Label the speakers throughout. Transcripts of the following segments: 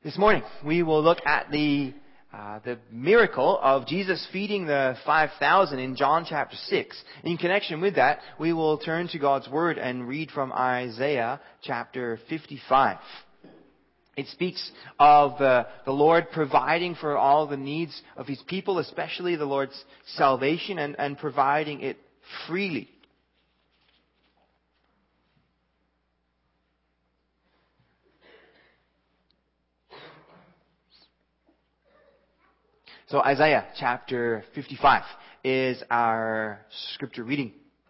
Speaker 1: This morning, we will look at the miracle of Jesus feeding the 5,000 in John chapter 6. In connection with that, we will turn to God's Word and read from Isaiah chapter 55. It speaks of the Lord providing for all the needs of His people, especially the Lord's salvation, and providing it freely. So Isaiah chapter 55 is our scripture reading.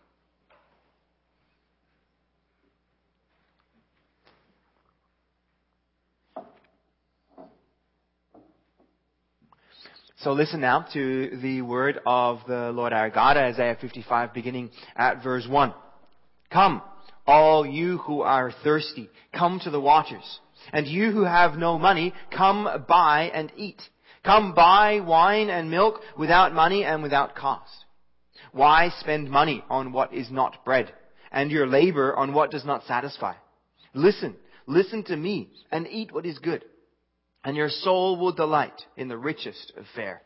Speaker 1: So listen now to the word of the Lord our God, Isaiah 55, beginning at verse 1. Come, all you who are thirsty, come to the waters. And you who have no money, come buy and eat. Come buy wine and milk without money and without cost. Why spend money on what is not bread, and your labor on what does not satisfy? Listen to me, and eat what is good, and your soul will delight in the richest of fare.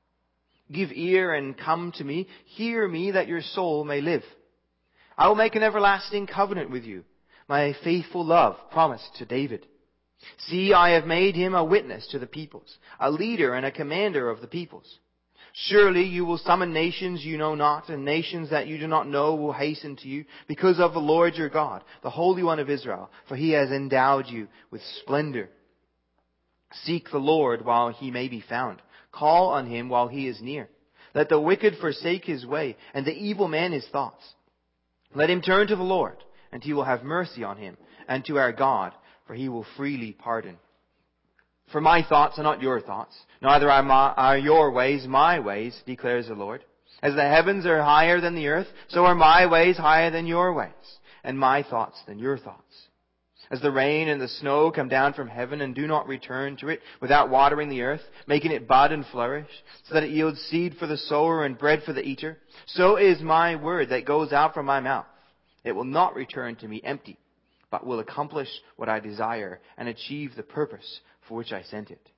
Speaker 1: Give ear and come to me, hear me, that your soul may live. I will make an everlasting covenant with you, my faithful love promised to David. See, I have made him a witness to the peoples, a leader and a commander of the peoples. Surely you will summon nations you know not, and nations that you do not know will hasten to you, because of the Lord your God, the Holy One of Israel, for He has endowed you with splendor. Seek the Lord while He may be found. Call on Him while He is near. Let the wicked forsake his way, and the evil man his thoughts. Let him turn to the Lord, and He will have mercy on him, and to our God, for He will freely pardon. For my thoughts are not your thoughts, neither are your ways my ways, declares the Lord. As the heavens are higher than the earth, so are my ways higher than your ways, and my thoughts than your thoughts. As the rain and the snow come down from heaven and do not return to it without watering the earth, making it bud and flourish, so that it yields seed for the sower and bread for the eater, so is my word that goes out from my mouth. It will not return to me empty, but will accomplish what I desire and achieve the purpose for which I sent it.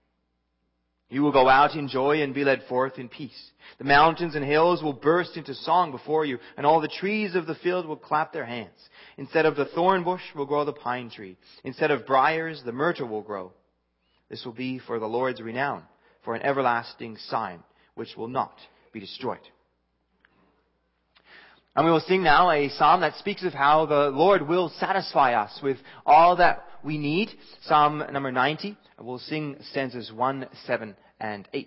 Speaker 1: You will go out in joy and be led forth in peace. The mountains and hills will burst into song before you, and all the trees of the field will clap their hands. Instead of the thorn bush will grow the pine tree. Instead of briars, the myrtle will grow. This will be for the Lord's renown, for an everlasting sign which will not be destroyed. And we will sing now a psalm that speaks of how the Lord will satisfy us with all that we need. Psalm number 90. We'll sing stanzas 1, 7, and 8.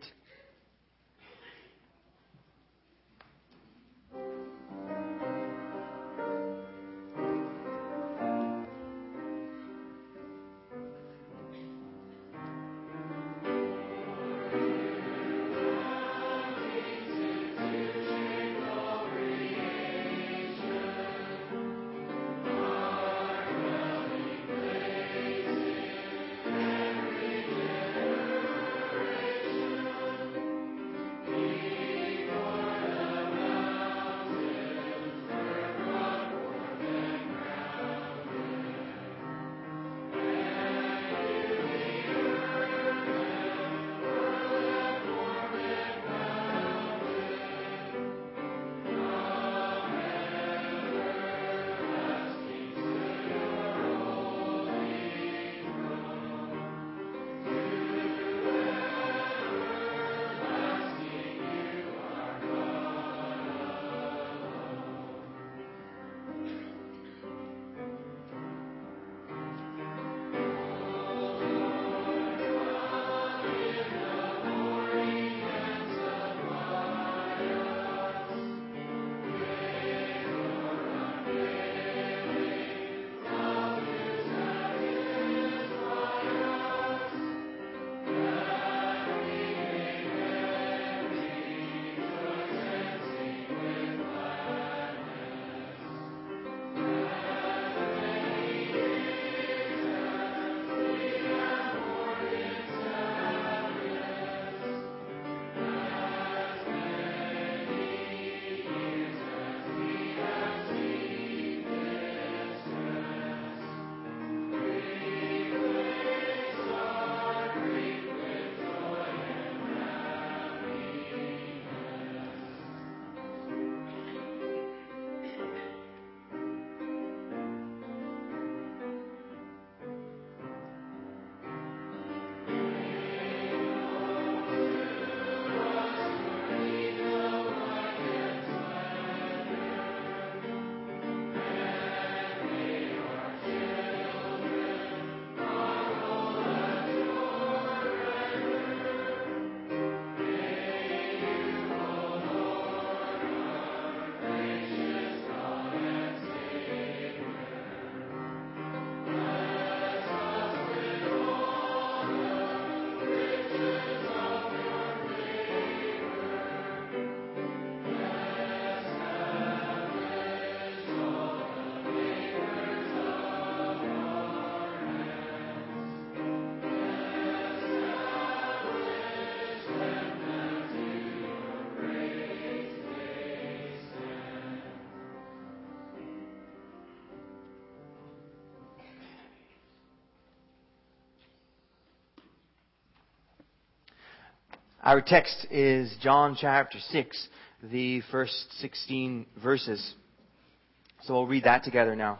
Speaker 1: Our text is John chapter 6, the first 16 verses. So we'll read that together now.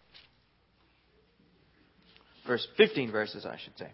Speaker 1: First 15 verses, I should say.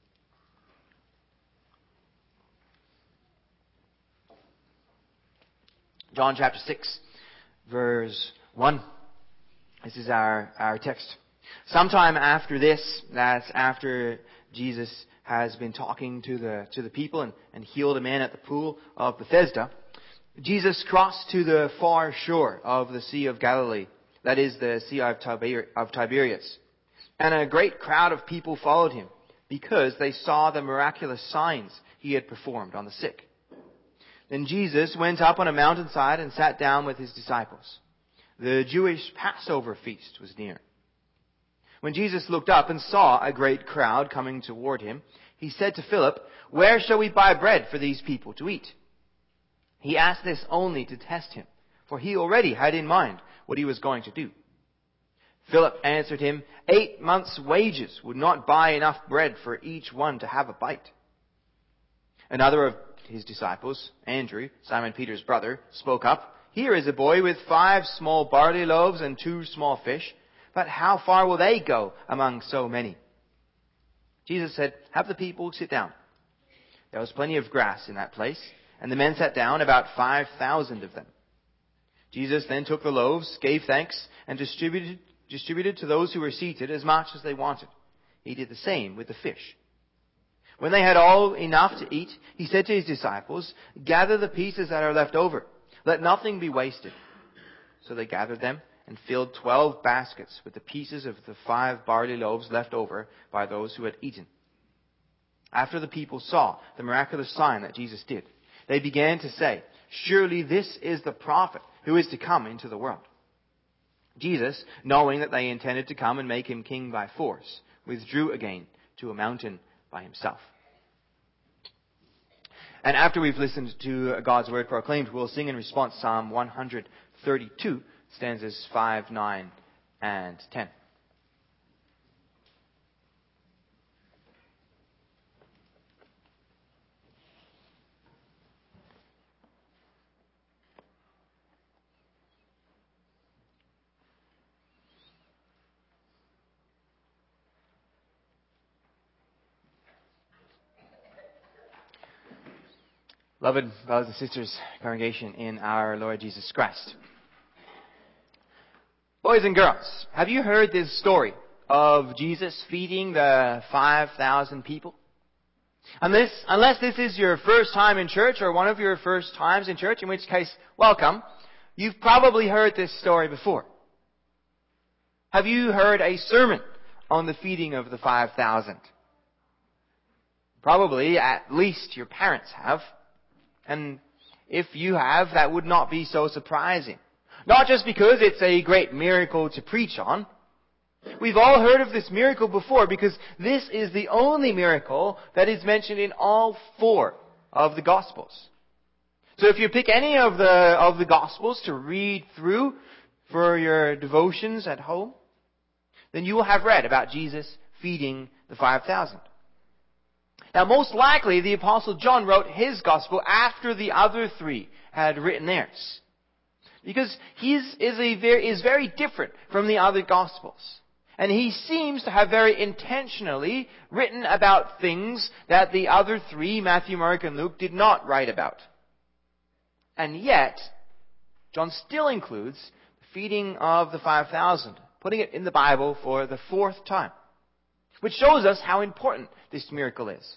Speaker 1: John chapter 6, verse 1. This is our text. Sometime after this, that's after Jesus has been talking to the people and healed a man at the pool of Bethesda, Jesus crossed to the far shore of the Sea of Galilee, that is the Sea of Tiberias. And a great crowd of people followed him because they saw the miraculous signs he had performed on the sick. Then Jesus went up on a mountainside and sat down with his disciples. The Jewish Passover feast was near. When Jesus looked up and saw a great crowd coming toward him, he said to Philip, "Where shall we buy bread for these people to eat?" He asked this only to test him, for he already had in mind what he was going to do. Philip answered him, 8 months' wages would not buy enough bread for each one to have a bite. Another of his disciples, Andrew, Simon Peter's brother, spoke up, "Here is a boy with 5 small barley loaves and 2 small fish. But how far will they go among so many?" Jesus said, "Have the people sit down." There was plenty of grass in that place, and the men sat down, about 5,000 of them. Jesus then took the loaves, gave thanks, and distributed to those who were seated as much as they wanted. He did the same with the fish. When they had all enough to eat, he said to his disciples, "Gather the pieces that are left over. Let nothing be wasted." So they gathered them and filled 12 baskets with the pieces of the 5 barley loaves left over by those who had eaten. After the people saw the miraculous sign that Jesus did, they began to say, "Surely this is the prophet who is to come into the world." Jesus, knowing that they intended to come and make him king by force, withdrew again to a mountain by himself. And after we've listened to God's word proclaimed, we'll sing in response Psalm 132, stanzas 5, 9, and 10. Beloved brothers and sisters, congregation in our Lord Jesus Christ. Boys and girls, have you heard this story of Jesus feeding the 5,000 people? Unless this is your first time in church or one of your first times in church, in which case, welcome, you've probably heard this story before. Have you heard a sermon on the feeding of the 5,000? Probably at least your parents have. And if you have, that would not be so surprising. Not just because it's a great miracle to preach on. We've all heard of this miracle before because this is the only miracle that is mentioned in all 4 of the Gospels. So if you pick any of the Gospels to read through for your devotions at home, then you will have read about Jesus feeding the 5,000. Now, most likely, the Apostle John wrote his Gospel after the other 3 had written theirs. Because his is very different from the other Gospels. And he seems to have very intentionally written about things that the other 3, Matthew, Mark, and Luke, did not write about. And yet, John still includes the feeding of the 5,000, putting it in the Bible for the 4th time. Which shows us how important this miracle is.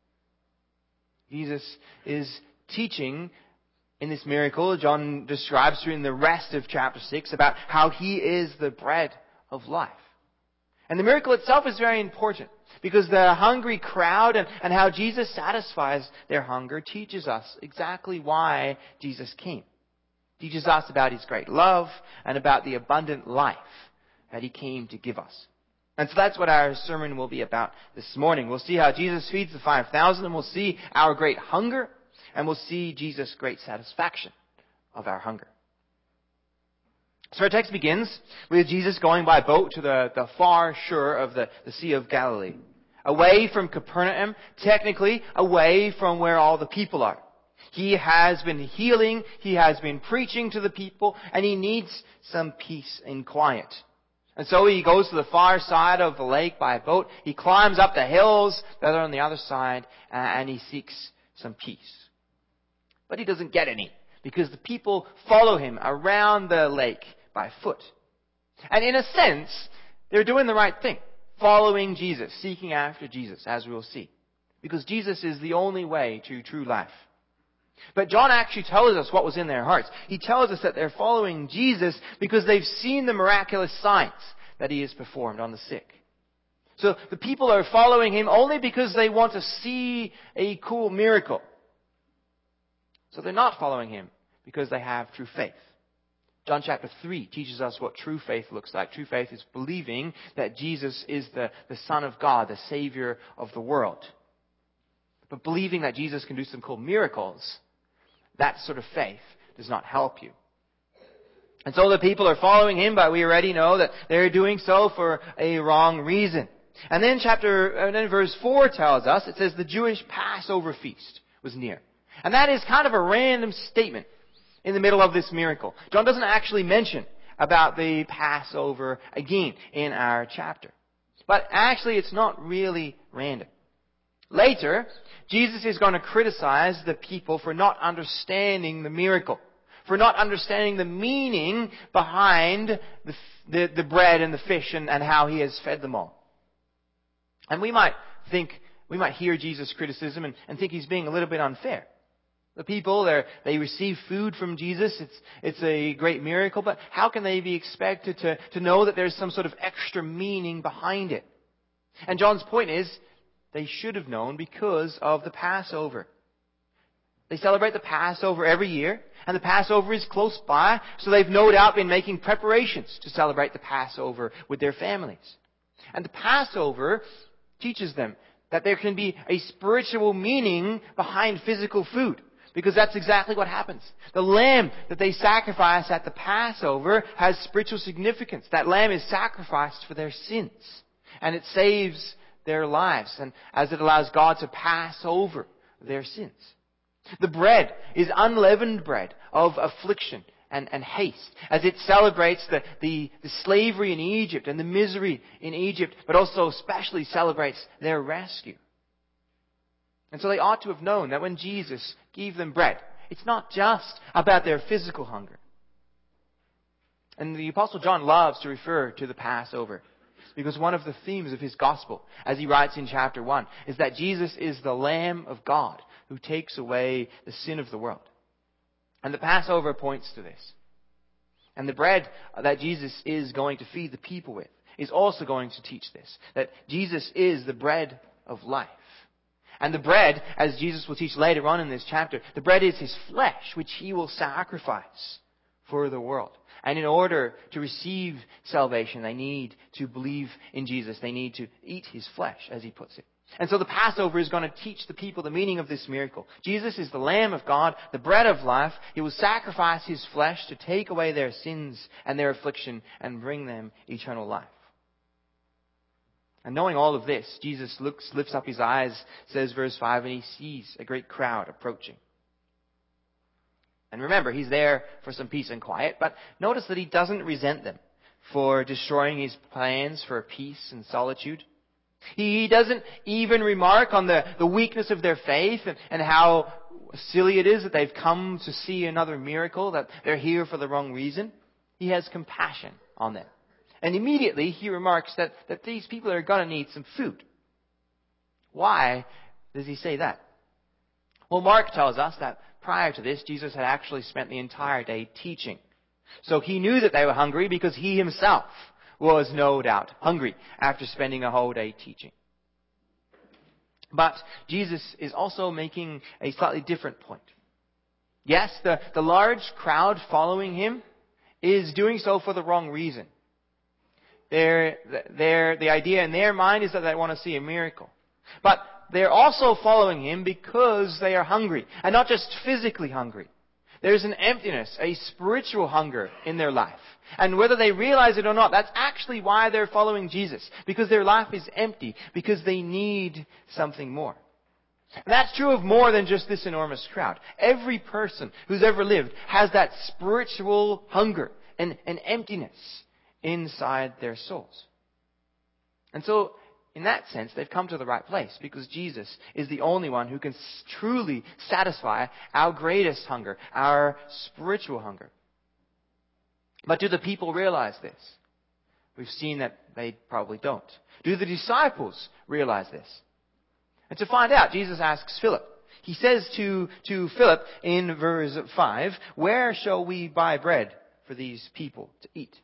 Speaker 1: Jesus is teaching in this miracle. John describes in the rest of chapter 6 about how he is the bread of life. And the miracle itself is very important because the hungry crowd and how Jesus satisfies their hunger teaches us exactly why Jesus came. Teaches us about his great love and about the abundant life that he came to give us. And so that's what our sermon will be about this morning. We'll see how Jesus feeds the 5,000, and we'll see our great hunger, and we'll see Jesus' great satisfaction of our hunger. So our text begins with Jesus going by boat to the far shore of the Sea of Galilee. away from Capernaum, technically away from where all the people are. He has been healing, he has been preaching to the people, and he needs some peace and quiet. And so he goes to the far side of the lake by boat. He climbs up the hills that are on the other side, and he seeks some peace. But he doesn't get any, because the people follow him around the lake by foot. And in a sense, they're doing the right thing, following Jesus, seeking after Jesus, as we will see. Because Jesus is the only way to true life. But John actually tells us what was in their hearts. He tells us that they're following Jesus because they've seen the miraculous signs that he has performed on the sick. So the people are following him only because they want to see a cool miracle. So they're not following him because they have true faith. John chapter 3 teaches us what true faith looks like. True faith is believing that Jesus is the Son of God, the Savior of the world. But believing that Jesus can do some cool miracles, that sort of faith does not help you. And so the people are following him, but we already know that they're doing so for a wrong reason. And then verse 4 tells us, it says the Jewish Passover feast was near. And that is kind of a random statement in the middle of this miracle. John doesn't actually mention about the Passover again in our chapter. But actually it's not really random. Later, Jesus is going to criticize the people for not understanding the miracle, for not understanding the meaning behind the bread and the fish and how he has fed them all. And we might hear Jesus' criticism and think he's being a little bit unfair. The people, they receive food from Jesus. It's a great miracle, but how can they be expected to know that there's some sort of extra meaning behind it? And John's point is, they should have known because of the Passover. They celebrate the Passover every year, and the Passover is close by, so they've no doubt been making preparations to celebrate the Passover with their families. And the Passover teaches them that there can be a spiritual meaning behind physical food, because that's exactly what happens. The lamb that they sacrifice at the Passover has spiritual significance. That lamb is sacrificed for their sins, and it saves their lives, and as it allows God to pass over their sins. The bread is unleavened bread of affliction and haste, as it celebrates the slavery in Egypt and the misery in Egypt, but also especially celebrates their rescue. And so they ought to have known that when Jesus gave them bread, it's not just about their physical hunger. And the Apostle John loves to refer to the Passover, because one of the themes of his gospel, as he writes in chapter 1, is that Jesus is the Lamb of God who takes away the sin of the world. And the Passover points to this. And the bread that Jesus is going to feed the people with is also going to teach this, that Jesus is the bread of life. And the bread, as Jesus will teach later on in this chapter, the bread is his flesh, which he will sacrifice for the world. And in order to receive salvation, they need to believe in Jesus. They need to eat his flesh, as he puts it. And so the Passover is going to teach the people the meaning of this miracle. Jesus is the Lamb of God, the bread of life. He will sacrifice his flesh to take away their sins and their affliction and bring them eternal life. And knowing all of this, Jesus lifts up his eyes, says verse 5, and he sees a great crowd approaching. And remember, he's there for some peace and quiet, but notice that he doesn't resent them for destroying his plans for peace and solitude. He doesn't even remark on the weakness of their faith and how silly it is that they've come to see another miracle, that they're here for the wrong reason. He has compassion on them. And immediately he remarks that these people are going to need some food. Why does he say that? Well, Mark tells us that prior to this, Jesus had actually spent the entire day teaching. So he knew that they were hungry because he himself was no doubt hungry after spending a whole day teaching. But Jesus is also making a slightly different point. Yes, the large crowd following him is doing so for the wrong reason. The idea in their mind is that they want to see a miracle. But they're also following him because they are hungry. And not just physically hungry. There's an emptiness, a spiritual hunger in their life. And whether they realize it or not, that's actually why they're following Jesus. Because their life is empty. Because they need something more. And that's true of more than just this enormous crowd. Every person who's ever lived has that spiritual hunger and emptiness inside their souls. And so, in that sense, they've come to the right place because Jesus is the only one who can truly satisfy our greatest hunger, our spiritual hunger. But do the people realize this? We've seen that they probably don't. Do the disciples realize this? And to find out, Jesus asks Philip. He says to Philip in verse 5, "Where shall we buy bread for these people to eat?"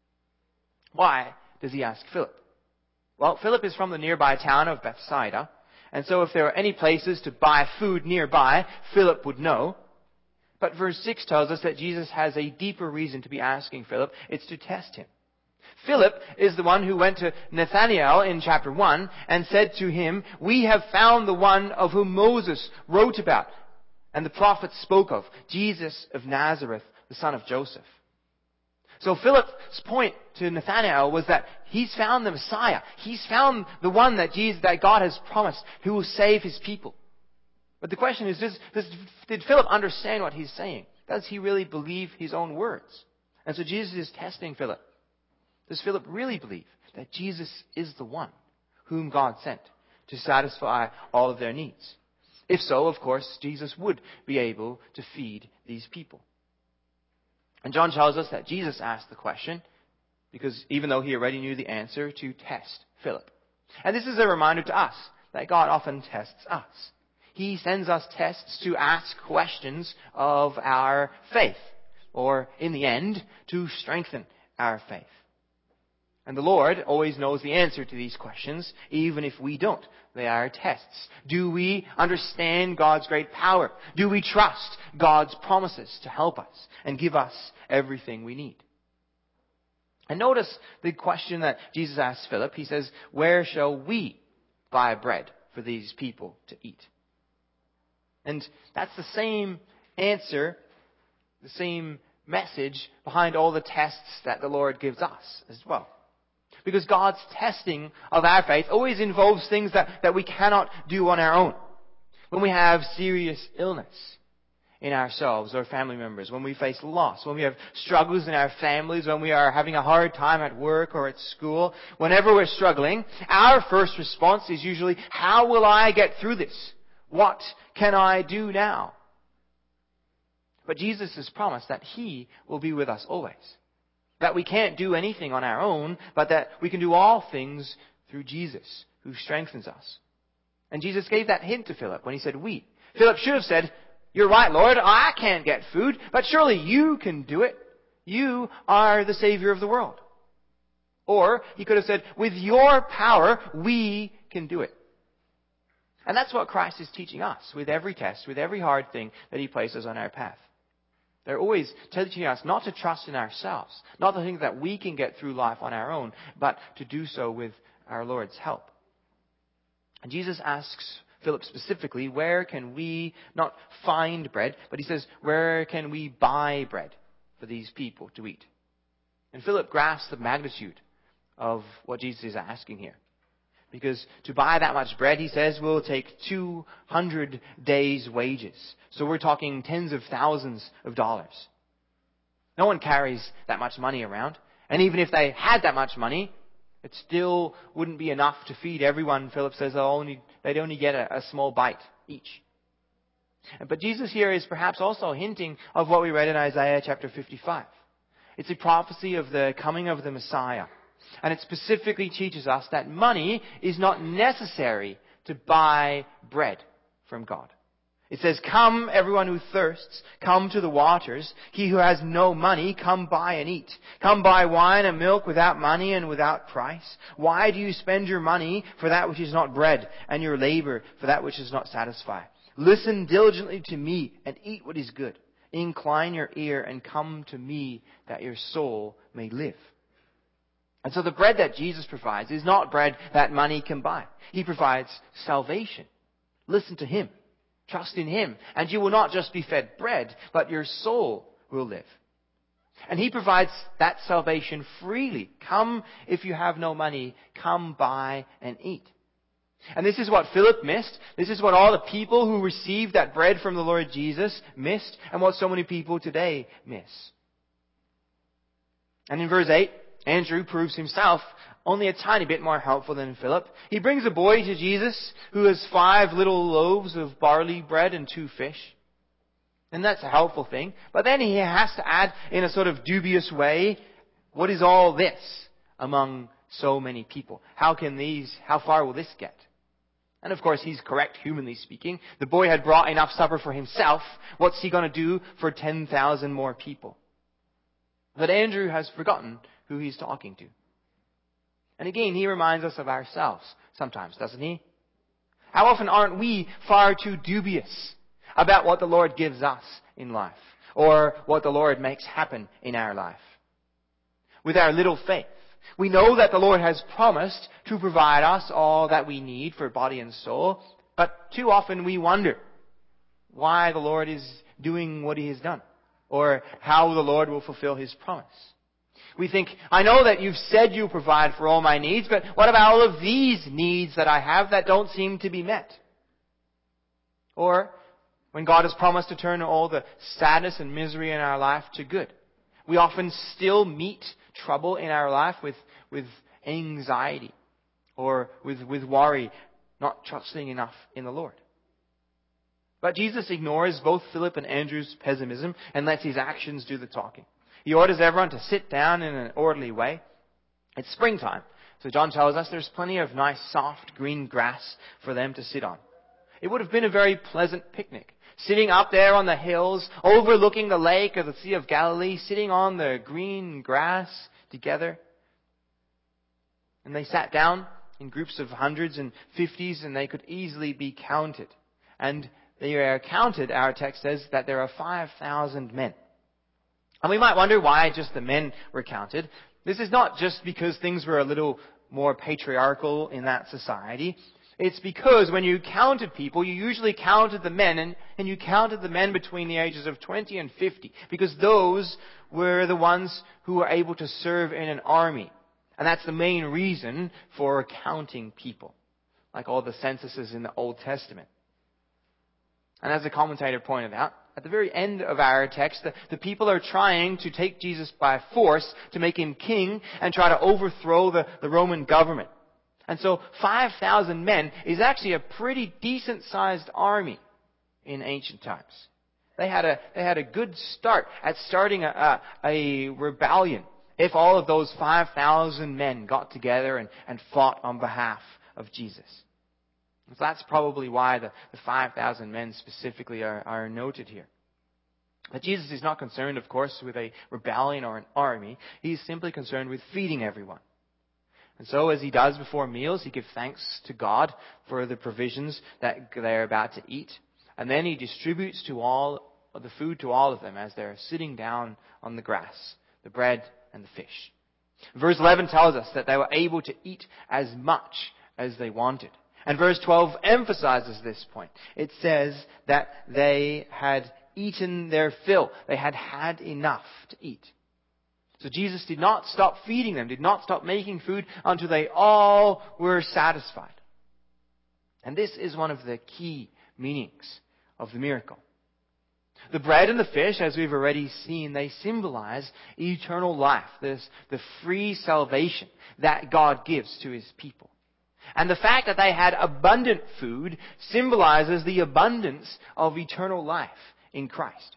Speaker 1: Why does he ask Philip? Well, Philip is from the nearby town of Bethsaida. And so if there were any places to buy food nearby, Philip would know. But verse 6 tells us that Jesus has a deeper reason to be asking Philip. It's to test him. Philip is the one who went to Nathanael in chapter 1 and said to him, "We have found the one of whom Moses wrote about and the prophets spoke of, Jesus of Nazareth, the son of Joseph." So Philip's point to Nathanael was that he's found the Messiah. He's found the one that God has promised who will save his people. But the question is, did Philip understand what he's saying? Does he really believe his own words? And so Jesus is testing Philip. Does Philip really believe that Jesus is the one whom God sent to satisfy all of their needs? If so, of course, Jesus would be able to feed these people. And John tells us that Jesus asked the question because even though he already knew the answer, to test Philip. And this is a reminder to us that God often tests us. He sends us tests to ask questions of our faith, or in the end, to strengthen our faith. And the Lord always knows the answer to these questions, even if we don't. They are tests. Do we understand God's great power? Do we trust God's promises to help us and give us everything we need? And notice the question that Jesus asks Philip. He says, "Where shall we buy bread for these people to eat?" And that's the same answer, the same message behind all the tests that the Lord gives us as well. Because God's testing of our faith always involves things that we cannot do on our own. When we have serious illness in ourselves or family members, when we face loss, when we have struggles in our families, when we are having a hard time at work or at school, whenever we're struggling, our first response is usually, how will I get through this? What can I do now? But Jesus has promised that He will be with us always. That we can't do anything on our own, but that we can do all things through Jesus, who strengthens us. And Jesus gave that hint to Philip when He said, "we." Philip should have said, "You're right, Lord, I can't get food, but surely You can do it. You are the Savior of the world." Or he could have said, "With Your power, we can do it." And that's what Christ is teaching us with every test, with every hard thing that He places on our path. They're always teaching us not to trust in ourselves, not to think that we can get through life on our own, but to do so with our Lord's help. And Jesus asks Philip specifically, where can we not find bread, but He says, where can we buy bread for these people to eat? And Philip grasps the magnitude of what Jesus is asking here. Because to buy that much bread, he says, will take 200 days' wages. So we're talking tens of thousands of dollars. No one carries that much money around. And even if they had that much money, it still wouldn't be enough to feed everyone. Philip says they'd only get a small bite each. But Jesus here is perhaps also hinting of what we read in Isaiah chapter 55. It's a prophecy of the coming of the Messiah. And it specifically teaches us that money is not necessary to buy bread from God. It says, "Come, everyone who thirsts, come to the waters. He who has no money, come buy and eat. Come buy wine and milk without money and without price. Why do you spend your money for that which is not bread, and your labor for that which does not satisfy? Listen diligently to me and eat what is good. Incline your ear and come to me, that your soul may live." And so the bread that Jesus provides is not bread that money can buy. He provides salvation. Listen to Him. Trust in Him, and you will not just be fed bread, but your soul will live. And He provides that salvation freely. Come if you have no money, come buy and eat. And this is what Philip missed. This is what all the people who received that bread from the Lord Jesus missed, and what so many people today miss. And in verse 8, Andrew proves himself only a tiny bit more helpful than Philip. He brings a boy to Jesus who has 5 little loaves of barley bread and 2 fish. And that's a helpful thing. But then he has to add, in a sort of dubious way, what is all this among so many people? How far will this get? And of course, he's correct, humanly speaking. The boy had brought enough supper for himself. What's he going to do for 10,000 more people? But Andrew has forgotten who he's talking to. And again, he reminds us of ourselves sometimes, doesn't he? How often aren't we far too dubious about what the Lord gives us in life, or what the Lord makes happen in our life? With our little faith, we know that the Lord has promised to provide us all that we need for body and soul, but too often we wonder why the Lord is doing what He has done, or how the Lord will fulfill His promise. We think, I know that you've said you'll provide for all my needs, but what about all of these needs that I have that don't seem to be met? Or, when God has promised to turn all the sadness and misery in our life to good, we often still meet trouble in our life with anxiety, or with worry, not trusting enough in the Lord. But Jesus ignores both Philip and Andrew's pessimism and lets His actions do the talking. He orders everyone to sit down in an orderly way. It's springtime, so John tells us there's plenty of nice, soft, green grass for them to sit on. It would have been a very pleasant picnic, sitting up there on the hills, overlooking the lake or the Sea of Galilee, sitting on the green grass together. And they sat down in groups of hundreds and 50s, and they could easily be counted. And they are counted, our text says, that there are 5,000 men. And we might wonder why just the men were counted. This is not just because things were a little more patriarchal in that society. It's because when you counted people, you usually counted the men, and you counted the men between the ages of 20 and 50, because those were the ones who were able to serve in an army. And that's the main reason for counting people, like all the censuses in the Old Testament. And as the commentator pointed out, at the very end of our text, the people are trying to take Jesus by force to make Him king and try to overthrow the Roman government. And so 5,000 men is actually a pretty decent-sized army in ancient times. They had a good start at starting a rebellion if all of those 5,000 men got together and fought on behalf of Jesus. So that's probably why the 5,000 men specifically are noted here. But Jesus is not concerned, of course, with a rebellion or an army. He's simply concerned with feeding everyone. And so as He does before meals, He gives thanks to God for the provisions that they're about to eat. And then He distributes the food to all of them as they're sitting down on the grass, the bread and the fish. Verse 11 tells us that they were able to eat as much as they wanted. And verse 12 emphasizes this point. It says that they had eaten their fill. They had had enough to eat. So Jesus did not stop feeding them, did not stop making food until they all were satisfied. And this is one of the key meanings of the miracle. The bread and the fish, as we've already seen, they symbolize eternal life, the free salvation that God gives to His people. And the fact that they had abundant food symbolizes the abundance of eternal life in Christ.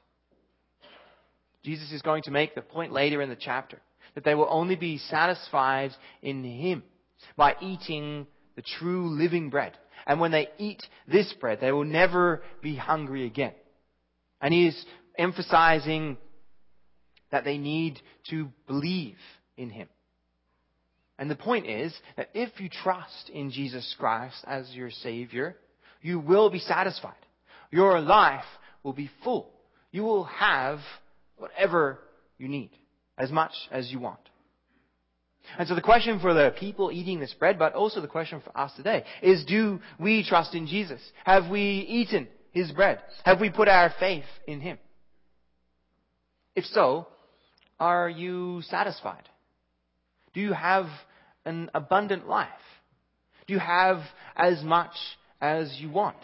Speaker 1: Jesus is going to make the point later in the chapter that they will only be satisfied in Him by eating the true living bread. And when they eat this bread, they will never be hungry again. And He is emphasizing that they need to believe in Him. And the point is that if you trust in Jesus Christ as your Savior, you will be satisfied. Your life will be full. You will have whatever you need, as much as you want. And so the question for the people eating this bread, but also the question for us today, is do we trust in Jesus? Have we eaten His bread? Have we put our faith in Him? If so, are you satisfied? Do you have an abundant life? Do you have as much as you want?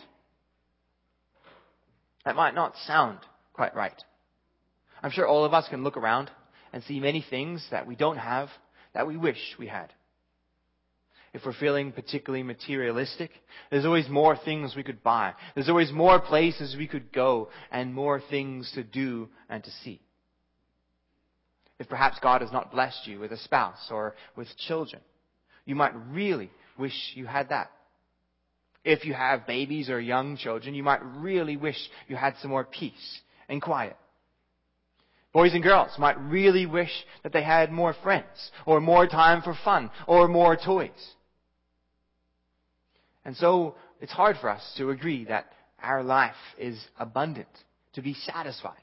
Speaker 1: That might not sound quite right. I'm sure all of us can look around and see many things that we don't have that we wish we had. If we're feeling particularly materialistic, there's always more things we could buy. There's always more places we could go and more things to do and to see. If perhaps God has not blessed you with a spouse or with children, you might really wish you had that. If you have babies or young children, you might really wish you had some more peace and quiet. Boys and girls might really wish that they had more friends or more time for fun or more toys. And so it's hard for us to agree that our life is abundant, to be satisfied.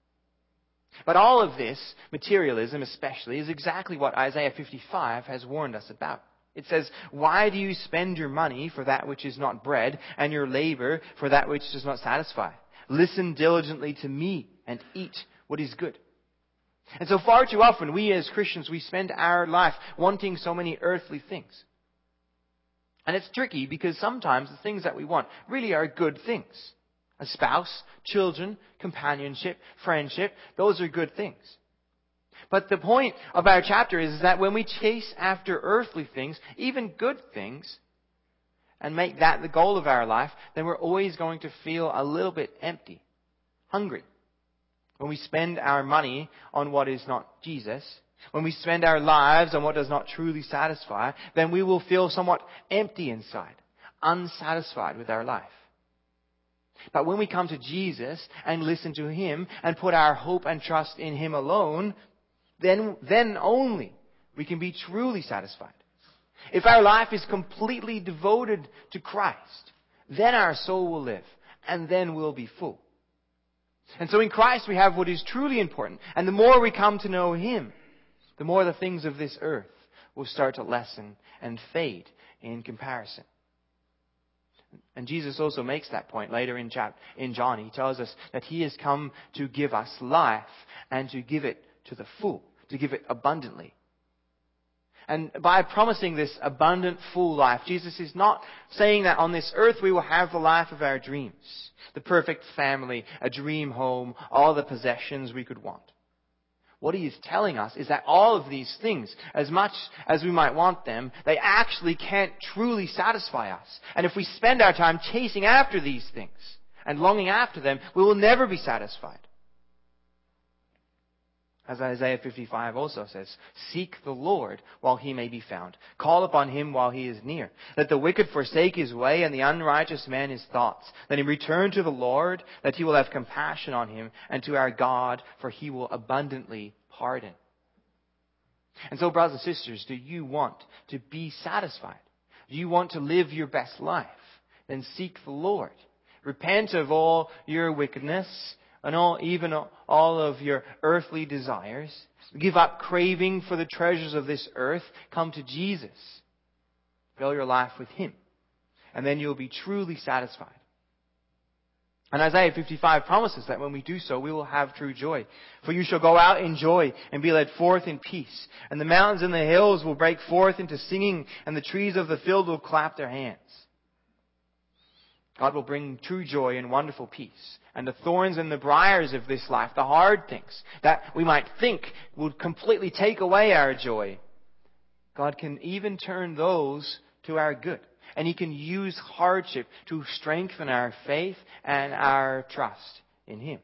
Speaker 1: But all of this, materialism especially, is exactly what Isaiah 55 has warned us about. It says, "Why do you spend your money for that which is not bread, and your labor for that which does not satisfy? Listen diligently to me and eat what is good." And so far too often, we as Christians, we spend our life wanting so many earthly things. And it's tricky because sometimes the things that we want really are good things. A spouse, children, companionship, friendship, those are good things. But the point of our chapter is that when we chase after earthly things, even good things, and make that the goal of our life, then we're always going to feel a little bit empty, hungry. When we spend our money on what is not Jesus, when we spend our lives on what does not truly satisfy, then we will feel somewhat empty inside, unsatisfied with our life. But when we come to Jesus and listen to Him and put our hope and trust in Him alone, then only we can be truly satisfied. If our life is completely devoted to Christ, then our soul will live, and then we'll be full. And so in Christ we have what is truly important. And the more we come to know Him, the more the things of this earth will start to lessen and fade in comparison. And Jesus also makes that point later in John. He tells us that He has come to give us life and to give it to the full, to give it abundantly. And by promising this abundant, full life, Jesus is not saying that on this earth we will have the life of our dreams, the perfect family, a dream home, all the possessions we could want. What He is telling us is that all of these things, as much as we might want them, they actually can't truly satisfy us. And if we spend our time chasing after these things and longing after them, we will never be satisfied. As Isaiah 55 also says, "Seek the Lord while He may be found. Call upon Him while He is near. Let the wicked forsake his way and the unrighteous man his thoughts. Let him return to the Lord, that He will have compassion on him, and to our God, for He will abundantly pardon." And so, brothers and sisters, do you want to be satisfied? Do you want to live your best life? Then seek the Lord. Repent of all your wickedness and even all of your earthly desires. Give up craving for the treasures of this earth. Come to Jesus. Fill your life with Him. And then you'll be truly satisfied. And Isaiah 55 promises that when we do so, we will have true joy. "For you shall go out in joy and be led forth in peace. And the mountains and the hills will break forth into singing, and the trees of the field will clap their hands." God will bring true joy and wonderful peace. And the thorns and the briars of this life, the hard things that we might think would completely take away our joy, God can even turn those to our good. And He can use hardship to strengthen our faith and our trust in Him.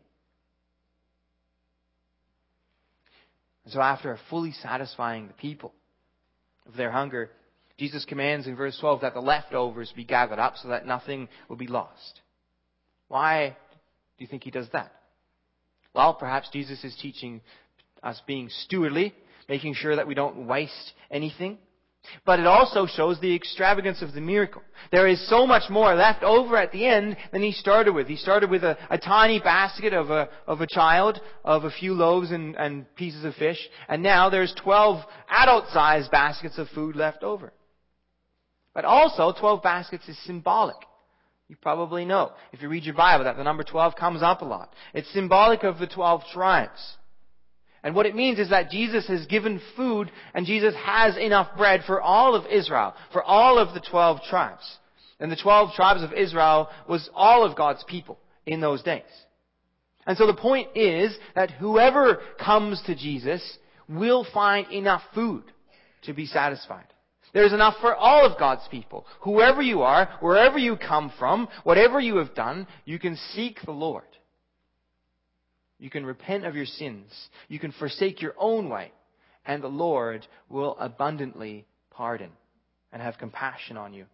Speaker 1: And so after fully satisfying the people of their hunger, Jesus commands in verse 12 that the leftovers be gathered up so that nothing will be lost. Why do you think He does that? Well, perhaps Jesus is teaching us being stewardly, making sure that we don't waste anything. But it also shows the extravagance of the miracle. There is so much more left over at the end than He started with. He started with a tiny basket of a child, of a few loaves and pieces of fish. And now there's 12 adult-sized baskets of food left over. But also, 12 baskets is symbolic. You probably know, if you read your Bible, that the number 12 comes up a lot. It's symbolic of the 12 tribes. And what it means is that Jesus has given food, and Jesus has enough bread for all of Israel, for all of the 12 tribes. And the 12 tribes of Israel was all of God's people in those days. And so the point is that whoever comes to Jesus will find enough food to be satisfied. There's enough for all of God's people. Whoever you are, wherever you come from, whatever you have done, you can seek the Lord. You can repent of your sins. You can forsake your own way. And the Lord will abundantly pardon and have compassion on you.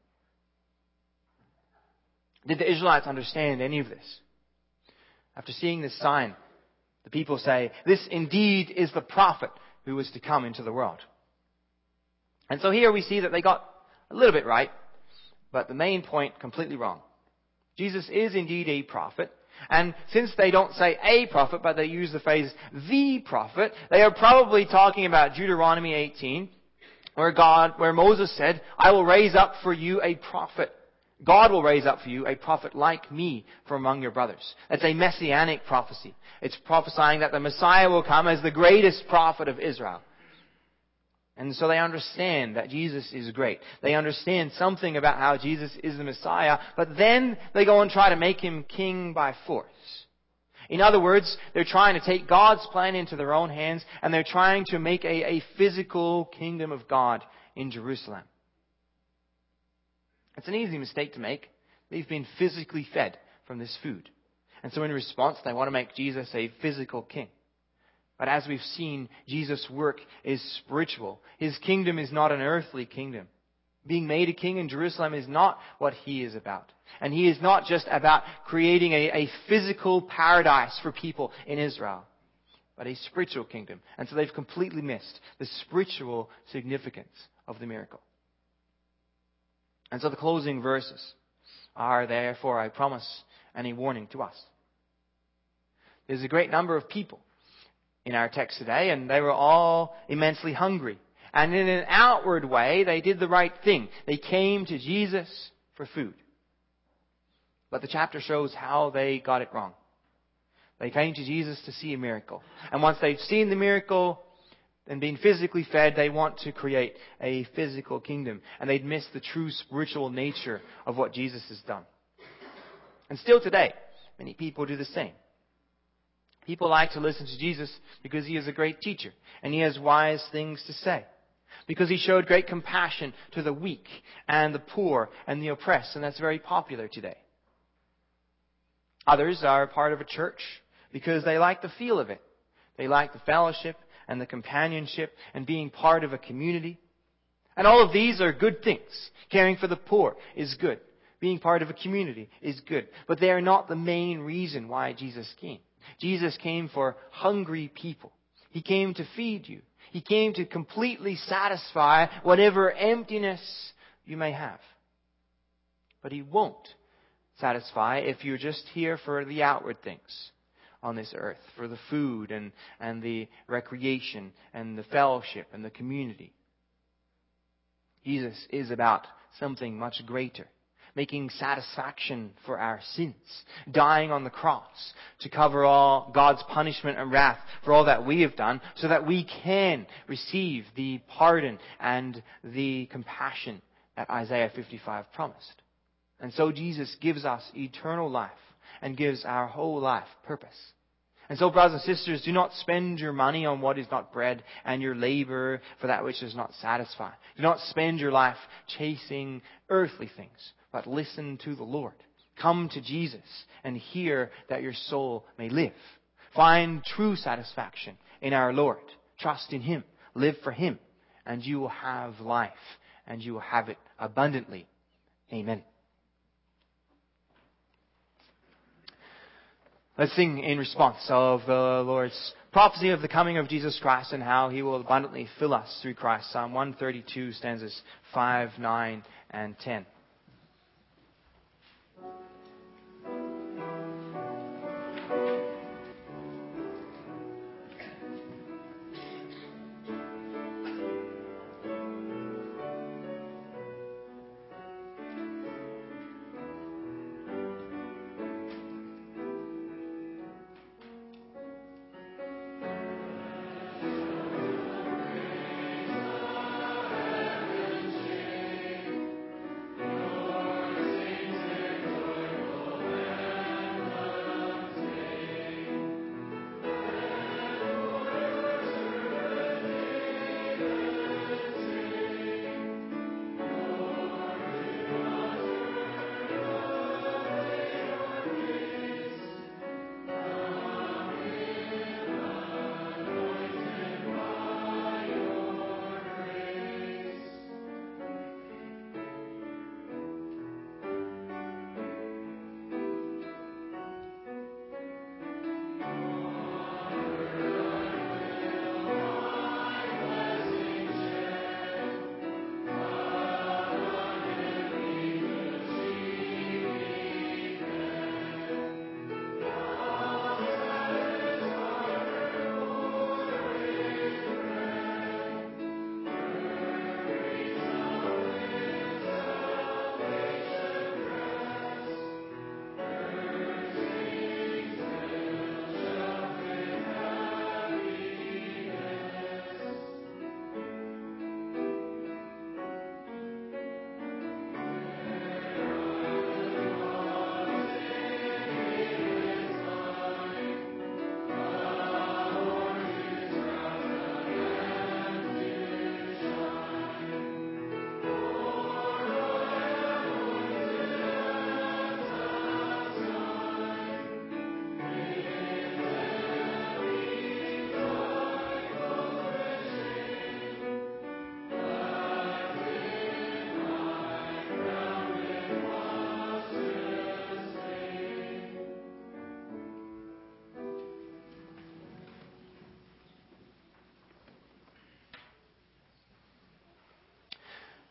Speaker 1: Did the Israelites understand any of this? After seeing this sign, the people say, "This indeed is the prophet who is to come into the world." And so here we see that they got a little bit right, but the main point completely wrong. Jesus is indeed a prophet. And since they don't say a prophet, but they use the phrase the prophet, they are probably talking about Deuteronomy 18, where Moses said, "I will raise up for you a prophet. God will raise up for you a prophet like me from among your brothers." That's a messianic prophecy. It's prophesying that the Messiah will come as the greatest prophet of Israel. And so they understand that Jesus is great. They understand something about how Jesus is the Messiah, but then they go and try to make him king by force. In other words, they're trying to take God's plan into their own hands, and they're trying to make a physical kingdom of God in Jerusalem. It's an easy mistake to make. They've been physically fed from this food. And so in response, they want to make Jesus a physical king. But as we've seen, Jesus' work is spiritual. His kingdom is not an earthly kingdom. Being made a king in Jerusalem is not what he is about. And he is not just about creating a physical paradise for people in Israel, but a spiritual kingdom. And so they've completely missed the spiritual significance of the miracle. And so the closing verses are therefore a promise and a warning to us. There's a great number of people in our text today, and they were all immensely hungry. And in an outward way, they did the right thing. They came to Jesus for food. But the chapter shows how they got it wrong. They came to Jesus to see a miracle. And once they've seen the miracle and been physically fed, they want to create a physical kingdom. And they'd missed the true spiritual nature of what Jesus has done. And still today, many people do the same. People like to listen to Jesus because he is a great teacher and he has wise things to say. Because he showed great compassion to the weak and the poor and the oppressed, and that's very popular today. Others are part of a church because they like the feel of it. They like the fellowship and the companionship and being part of a community. And all of these are good things. Caring for the poor is good. Being part of a community is good. But they are not the main reason why Jesus came. Jesus came for hungry people. He came to feed you. He came to completely satisfy whatever emptiness you may have. But he won't satisfy if you're just here for the outward things on this earth, for the food and the recreation and the fellowship and the community. Jesus is about something much greater. Making satisfaction for our sins, dying on the cross to cover all God's punishment and wrath for all that we have done, so that we can receive the pardon and the compassion that Isaiah 55 promised. And so Jesus gives us eternal life and gives our whole life purpose. And so, brothers and sisters, do not spend your money on what is not bread and your labor for that which does not satisfy. Do not spend your life chasing earthly things, but listen to the Lord. Come to Jesus and hear that your soul may live. Find true satisfaction in our Lord. Trust in Him. Live for Him. And you will have life. And you will have it abundantly. Amen. Let's sing in response of the Lord's prophecy of the coming of Jesus Christ and how He will abundantly fill us through Christ. Psalm 132, stanzas 5, 9, and 10.